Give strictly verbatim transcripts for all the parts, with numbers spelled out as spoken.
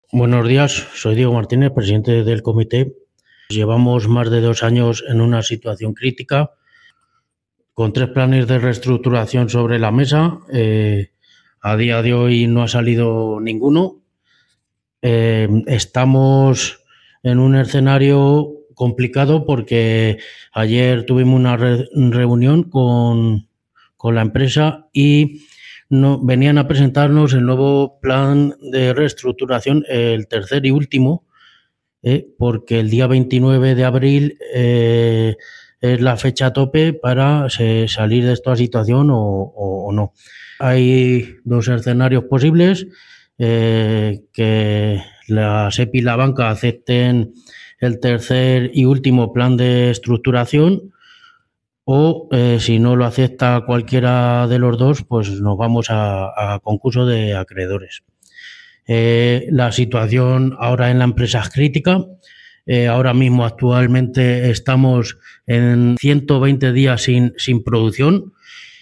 Buenos días, soy Diego Martínez, presidente del comité. Llevamos más de dos años en una situación crítica, con tres planes de reestructuración sobre la mesa. Eh, a día de hoy no ha salido ninguno. Eh, estamos en un escenario complicado porque ayer tuvimos una re- reunión con, con la empresa y no, venían a presentarnos el nuevo plan de reestructuración, el tercer y último, eh, porque el día veintinueve de abril eh, es la fecha tope para se, salir de esta situación o, o, o no. Hay dos escenarios posibles, eh, que la SEPI y la banca acepten el tercer y último plan de estructuración o, eh, si no lo acepta cualquiera de los dos, pues nos vamos a, a concurso de acreedores. Eh, la situación ahora en la empresa es crítica. Eh, ahora mismo actualmente estamos en ciento veinte días sin, sin producción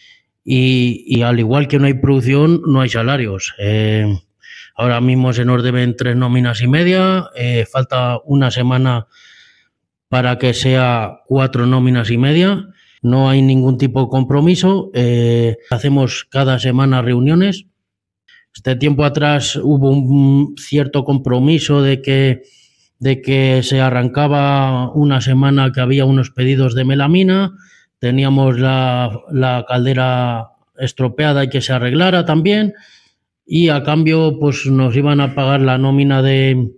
y, y al igual que no hay producción, no hay salarios. Eh, ahora mismo se nos deben tres nóminas y media, eh, falta una semana para que sea cuatro nóminas y media. No hay ningún tipo de compromiso. Eh, hacemos cada semana reuniones. Este tiempo atrás hubo un cierto compromiso de que, de que se arrancaba una semana que había unos pedidos de melamina, teníamos la, la caldera estropeada y que se arreglara también, y a cambio pues nos iban a pagar la nómina de,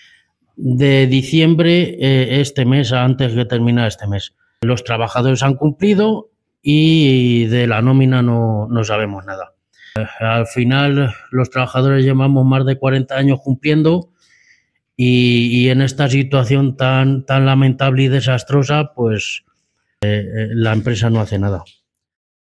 de diciembre eh, este mes, antes de terminar este mes. Los trabajadores han cumplido y de la nómina no, no sabemos nada. Al final, los trabajadores llevamos más de cuarenta años cumpliendo y, y en esta situación tan, tan lamentable y desastrosa, pues eh, la empresa no hace nada.